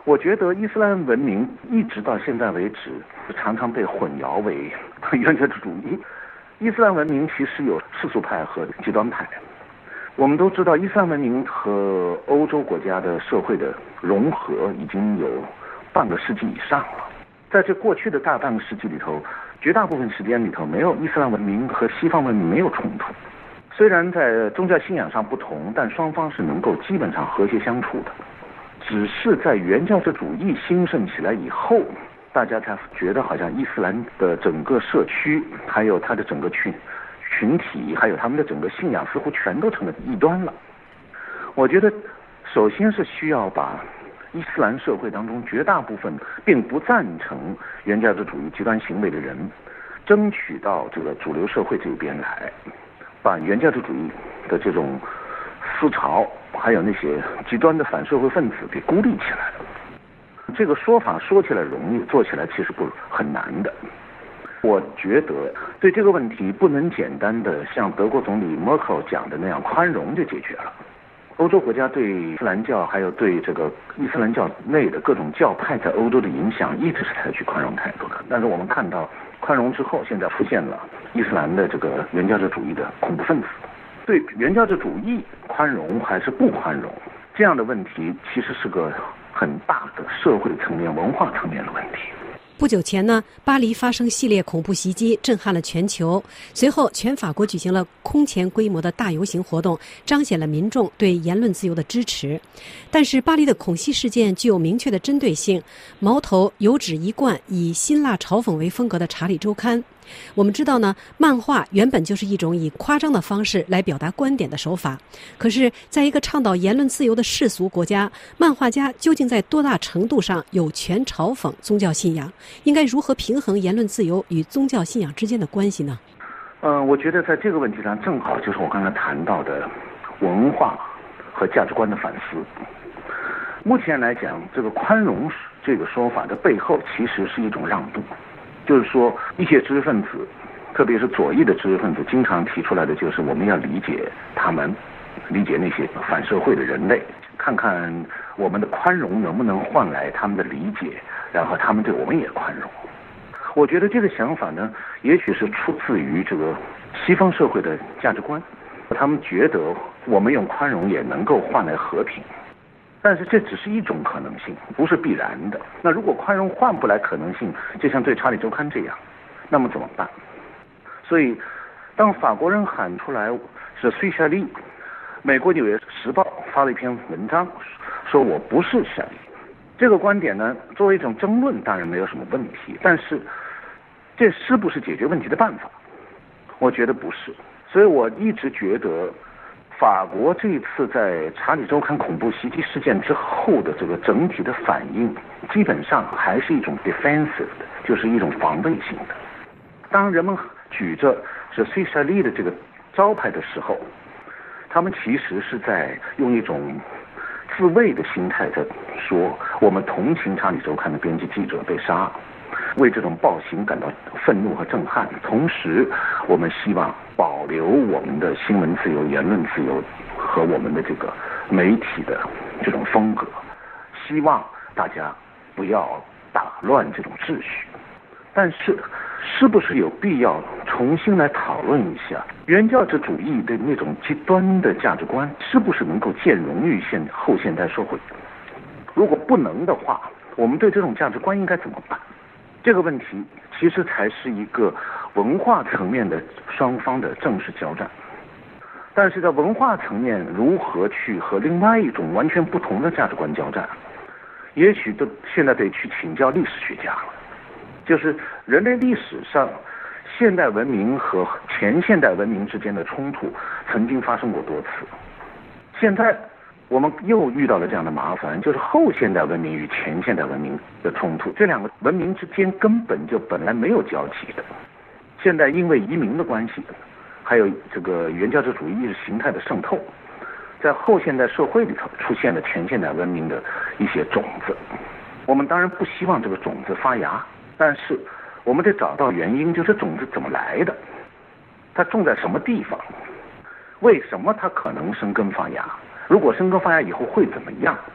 我觉得伊斯兰文明一直到现在为止，常常被混淆为原教旨主义。伊斯兰文明其实有世俗派和极端派。我们都知道，伊斯兰文明和欧洲国家的社会的融合已经有半个世纪以上了。在这过去的大半个世纪里头，绝大部分时间里头，没有伊斯兰文明和西方文明没有冲突。虽然在宗教信仰上不同，但双方是能够基本上和谐相处的。只是在原教旨主义兴盛起来以后，大家才觉得好像伊斯兰的整个社区，还有它的整个群群体，还有他们的整个信仰，似乎全都成了异端了。我觉得，首先是需要把伊斯兰社会当中绝大部分并不赞成原教旨主义极端行为的人，争取到这个主流社会这边来，把原教旨主义的这种思潮，还有那些极端的反社会分子给孤立起来了。这个说法说起来容易，做起来其实不很难的。我觉得对这个问题不能简单的像德国总理默克尔讲的那样宽容就解决了。欧洲国家对伊斯兰教还有对这个伊斯兰教内的各种教派在欧洲的影响一直是采取宽容态度的。但是我们看到宽容之后，现在出现了伊斯兰的这个原教旨主义的恐怖分子。对原教旨主义宽容还是不宽容，这样的问题其实是个很大的社会层面、文化层面的问题。 不久前呢，巴黎发生系列恐怖袭击，震撼了全球。随后，全法国举行了空前规模的大游行活动，彰显了民众对言论自由的支持。但是，巴黎的恐袭事件具有明确的针对性，矛头有指一贯以辛辣嘲讽为风格的《查理周刊》。我们知道呢，漫画原本就是一种以夸张的方式来表达观点的手法。可是，在一个倡导言论自由的世俗国家，漫画家究竟在多大程度上有权嘲讽宗教信仰？应该如何平衡言论自由与宗教信仰之间的关系呢？ 嗯、呃，我觉得在这个问题上，正好就是我刚才谈到的文化和价值观的反思。目前来讲，这个宽容这个说法的背后，其实是一种让渡。就是说，一些知识分子，特别是左翼的知识分子，经常提出来的就是我们要理解他们，理解那些反社会的人类，看看我们的宽容能不能换来他们的理解，然后他们对我们也宽容。我觉得这个想法呢，也许是出自于这个西方社会的价值观，他们觉得我们用宽容也能够换来和平。但是这只是一种可能性，不是必然的。那如果宽容换不来可能性，就像对《查理周刊》这样，那么怎么办？所以，当法国人喊出来是虽夏利，美国《纽约时报》发了一篇文章，说我不是夏利。这个观点呢，作为一种争论，当然没有什么问题。但是，这是不是解决问题的办法？我觉得不是。所以我一直觉得，法国这一次在查理周刊恐怖袭击事件之后的这个整体的反应，基本上还是一种 defensive 的，就是一种防卫性的。当人们举着是虽夏利的这个招牌的时候，他们其实是在用一种自卫的心态在说，我们同情查理周刊的编辑记者被杀，为这种暴行感到愤怒和震撼，同时我们希望保留我们的新闻自由、言论自由和我们的这个媒体的这种风格，希望大家不要打乱这种秩序。但是是不是有必要重新来讨论一下原教旨主义的那种极端的价值观是不是能够兼容于现后现代社会？如果不能的话，我们对这种价值观应该怎么办？这个问题其实才是一个文化层面的双方的正式交战。但是在文化层面如何去和另外一种完全不同的价值观交战，也许都现在得去请教历史学家了。就是人类历史上现代文明和前现代文明之间的冲突曾经发生过多次，现在我们又遇到了这样的麻烦，就是后现代文明与前现代文明的冲突，这两个文明之间根本就本来没有交集的。现在因为移民的关系，还有这个原教旨主义意识形态的渗透，在后现代社会里头出现了前现代文明的一些种子。我们当然不希望这个种子发芽，但是我们得找到原因，就是种子怎么来的，它种在什么地方，为什么它可能生根发芽，如果生根发芽以后会怎么样，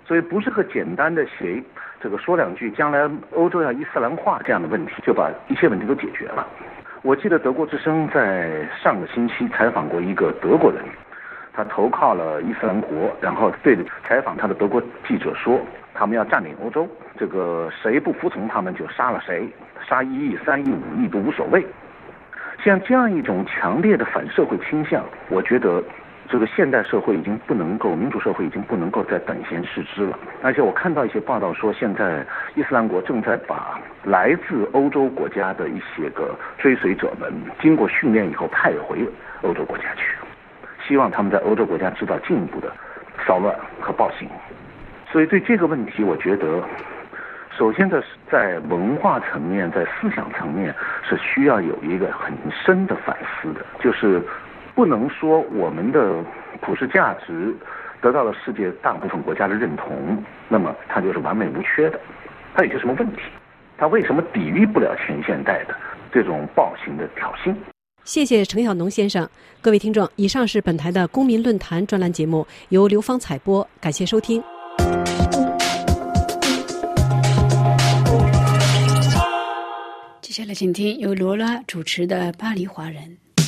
所以不是个简单的谁这个说两句将来欧洲要伊斯兰化这样的问题就把一切问题都解决了。我记得德国之声在上个星期采访过一个德国人，他投靠了伊斯兰国，然后对着采访他的德国记者说，他们要占领欧洲，这个谁不服从他们就杀了谁，杀一亿、三亿、五亿都无所谓。像这样一种强烈的反社会倾向，我觉得这个现代社会已经不能够，民主社会已经不能够再等闲视之了。而且我看到一些报道说，现在伊斯兰国正在把来自欧洲国家的一些个追随者们，经过训练以后派回欧洲国家去，希望他们在欧洲国家制造进一步的骚乱和暴行。所以对这个问题，我觉得首先在在文化层面，在思想层面是需要有一个很深的反思的，就是不能说我们的普世价值得到了世界大部分国家的认同，那么它就是完美无缺的，它有些什么问题？它为什么抵御不了前现代的这种暴行的挑衅？ 谢谢程晓农先生。各位听众，以上是本台的公民论坛专栏节目，由刘芳采播，感谢收听。 接下来请听由罗拉主持的《巴黎华人》。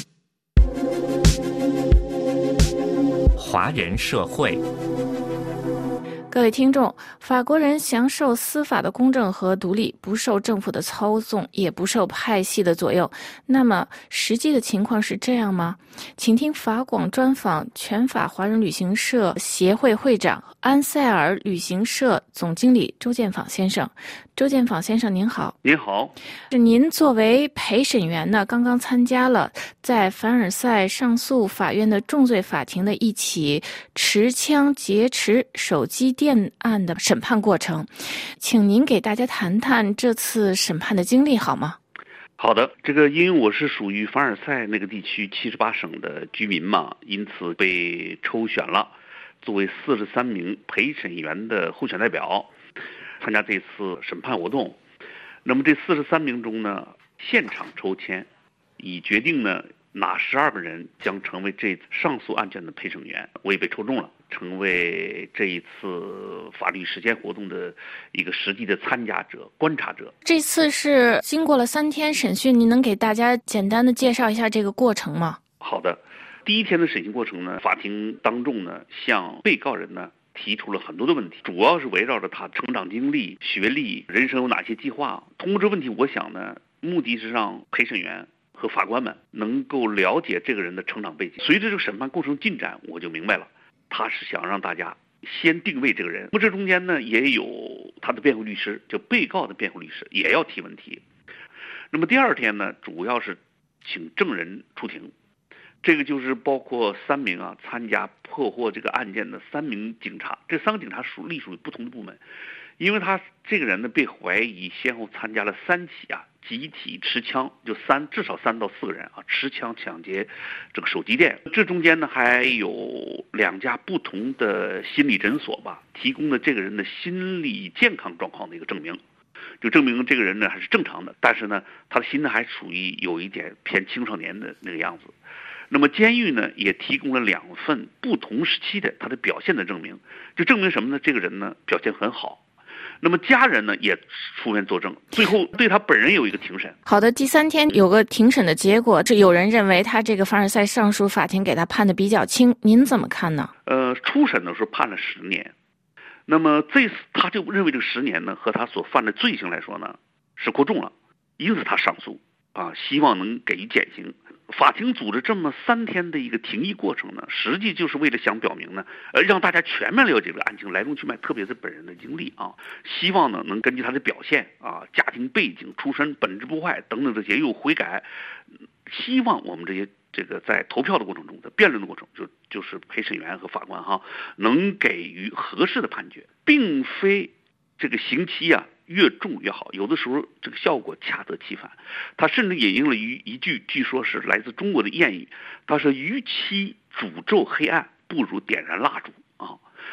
华人社会。 各位听众，法国人享受司法的公正和独立，不受政府的操纵，也不受派系的左右。那么，实际的情况是这样吗？请听法广专访全法华人旅行社协会会长、安塞尔旅行社总经理周建坊先生。周建坊先生您好。 您好。 是您作为陪审员呢，刚刚参加了在凡尔赛上诉法院的重罪法庭的一起持枪劫持手机电案的审判过程，请您给大家谈谈这次审判的经历好吗？ 好的，这个因为我是属于凡尔赛那个地区七十八省的居民嘛，因此被抽选了，作为四十三名陪审员的候选代表，参加这次审判活动。那么这四十三名中呢，现场抽签，已决定呢哪十二个人将成为这上诉案件的陪审员，我也被抽中了，成为这一次法律实践活动的一个实际的参加者、观察者。 这次是经过了三天审讯，您能给大家简单的介绍一下这个过程吗？ 好的，第一天的审讯过程呢，法庭当众呢向被告人呢提出了很多的问题，主要是围绕着他成长经历、学历、人生有哪些计划。通过这问题，我想呢，目的是让陪审员和法官们能够了解这个人的成长背景。随着这个审判过程进展，我就明白了，他是想让大家先定位这个人。那么这中间呢，也有他的辩护律师，就被告的辩护律师也要提问题。那么第二天呢，主要是请证人出庭，这个就是包括三名啊参加破获这个案件的三名警察，这三个警察属隶属于不同的部门，因为他这个人呢被怀疑先后参加了三起啊集体持枪，就三至少三到四个人啊持枪抢劫这个手机店。这中间呢还有两家不同的心理诊所吧，提供了这个人的心理健康状况的一个证明，就证明这个人呢还是正常的，但是呢他的心呢还属于有一点偏青少年的那个样子。那么监狱呢也提供了两份不同时期的他的表现的证明，就证明什么呢？这个人呢表现很好。那么家人呢也出面作证，最后对他本人有一个庭审。 好的，第三天有个庭审的结果，这有人认为他这个凡尔赛上诉法庭给他判的比较轻，您怎么看呢？ 呃，初审的时候判了十年，那么这次他就认为这个十年呢和他所犯的罪行来说呢是过重了，因此他上诉啊，希望能给予减刑。法庭组织这么三天的一个庭议过程呢，实际就是为了想表明呢，呃，让大家全面了解这个案情来龙去脉，特别是本人的经历啊，希望呢能根据他的表现啊、家庭背景、出身、本质不坏等等这些又悔改，希望我们这些这个在投票的过程中的辩论的过程，就就是陪审员和法官哈，能给予合适的判决，并非这个刑期啊越重越好，有的时候这个效果恰得其反。他甚至引用了一一句，据说是来自中国的谚语，他说：“与其诅咒黑暗，不如点燃蜡烛。”啊，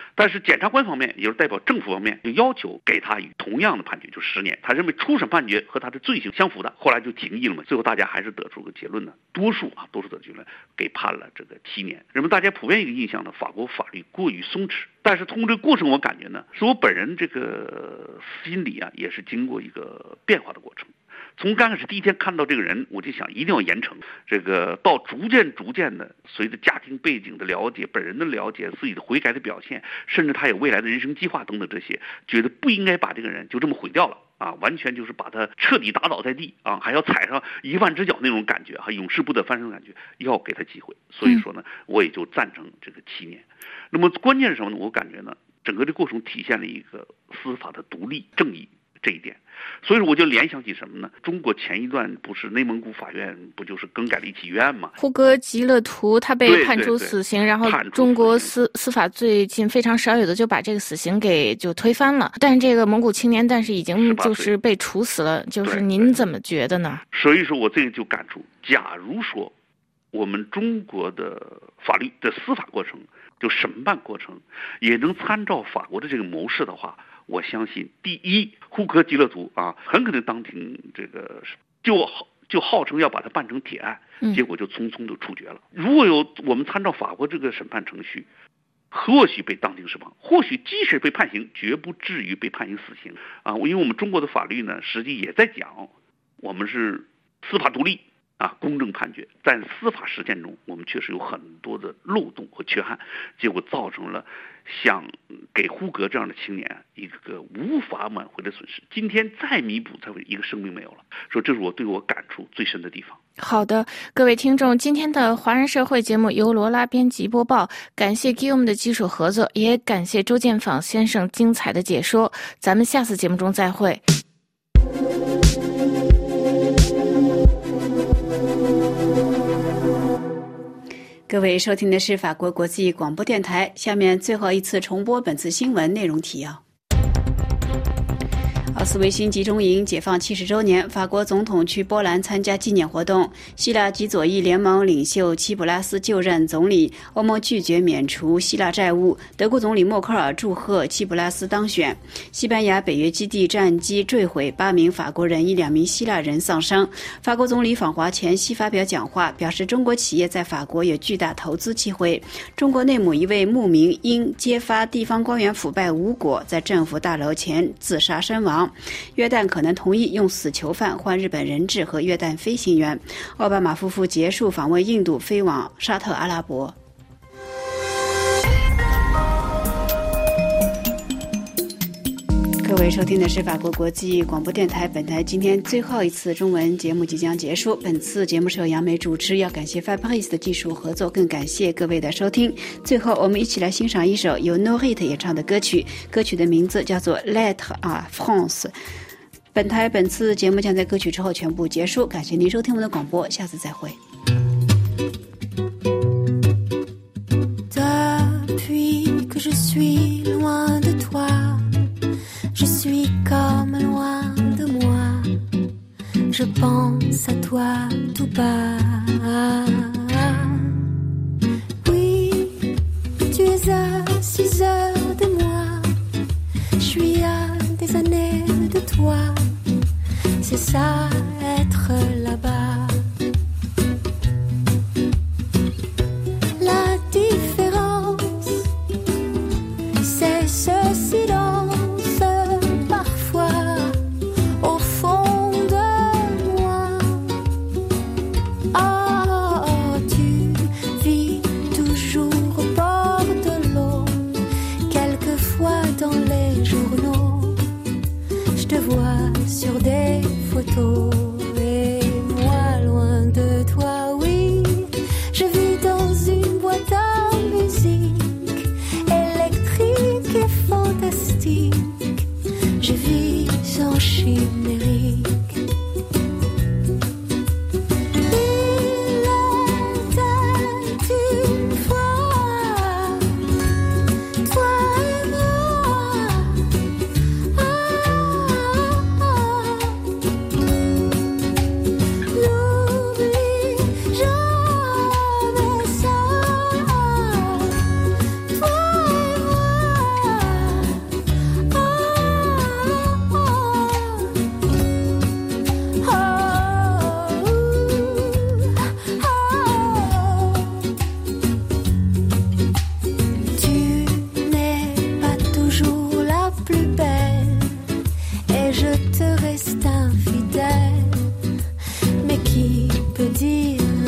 但是检察官方面，也就是代表政府方面，就要求给他以同样的判决，就十年。他认为初审判决和他的罪行相符的，后来就庭议了嘛。最后大家还是得出个结论呢，多数啊，多数得结论给判了这个七年。人们大家普遍一个印象呢，法国法律过于松弛。但是通过这个过程，我感觉呢，是我本人这个心理啊，也是经过一个变化的过程。从刚开始第一天看到这个人，我就想一定要严惩。这个到逐渐逐渐的，随着家庭背景的了解、本人的了解、自己的悔改的表现，甚至他有未来的人生计划等等这些，觉得不应该把这个人就这么毁掉了啊！完全就是把他彻底打倒在地啊，还要踩上一万只脚那种感觉哈，永世不得翻身的感觉，要给他机会。所以说呢，我也就赞成这个七年。那么关键是什么呢？我感觉呢，整个这过程体现了一个司法的独立、正义。这一点，所以说我就联想起什么呢？中国前一段不是内蒙古法院不就是更改了一起院吗？ 胡格吉勒图他被判处死刑，然后中国司司法最近非常少有的就把这个死刑给就推翻了。但这个蒙古青年但是已经就是被处死了，就是您怎么觉得呢？ 所以说我这个就感触，假如说我们中国的法律的司法过程，就审判过程，也能参照法国的这个模式的话，我相信，第一，胡格吉勒图啊，很可能当庭这个就就号称要把它办成铁案，结果就匆匆就处决了。如果有我们参照法国这个审判程序，或许被当庭释放，或许即使被判刑，绝不至于被判刑死刑啊。因为我们中国的法律呢，实际也在讲，我们是司法独立。啊，公正判决，在司法实践中，我们确实有很多的漏洞和缺憾，结果造成了像给胡格这样的青年一个无法挽回的损失。今天再弥补，才会一个生命没有了。说这是我对我感触最深的地方。 好的，各位听众，今天的华人社会节目由罗拉编辑播报，感谢 Guillaume 的技术合作，也感谢周建坊先生精彩的解说。咱们下次节目中再会。 各位收听的是法国国际广播电台，下面最后一次重播本次新闻内容提要。奥斯维辛集中营解放七十周年，法国总统去波兰参加纪念活动。希腊极左翼联盟领袖齐普拉斯就任总理，欧盟拒绝免除希腊债务。德国总理默克尔祝贺齐普拉斯当选。西班牙北约基地战机坠毁，八名法国人、一两名希腊人丧生。法国总理访华前夕发表讲话，表示中国企业在法国有巨大投资机会。中国内蒙一位牧民因揭发地方官员腐败无果，在政府大楼前自杀身亡。约旦可能同意用死囚犯换日本人质和约旦飞行员。奥巴马夫妇结束访问印度，飞往沙特阿拉伯。各位收听的是法国国际广播电台，本台今天最后一次中文节目即将结束。本次节目是由杨梅主持，要感谢 Fabrice 的技术合作，更感谢各位的收听。最后我们一起来欣赏一首由 Norit 演唱的歌曲，歌曲的名字叫做 Lettre à France。 本台本次节目将在歌曲之后全部结束，感谢您收听我们的广播，下次再会。 Depuis que je suis loin de toi, je suis comme loin de moi. Je pense à toi tout bas. Oui, tu es à six heures de moi. Je suis à des années de toi. C'est ça, être là-bas. La différence, c'est ce silence parfois au fond de moi. Oh, tu vis toujours au bord de l'eau, quelquefois dans les journaux, je te vois sur des photos.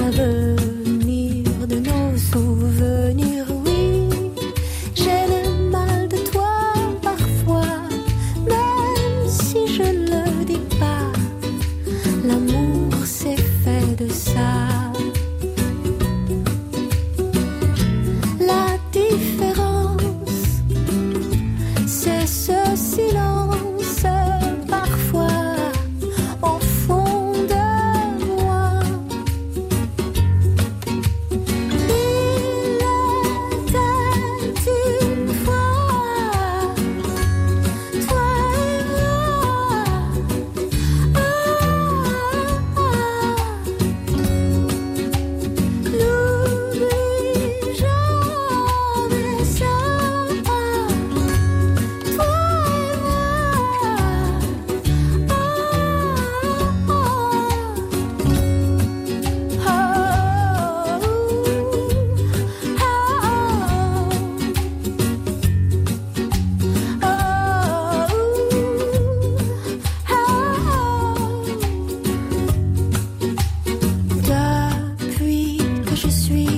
Depuis que je suis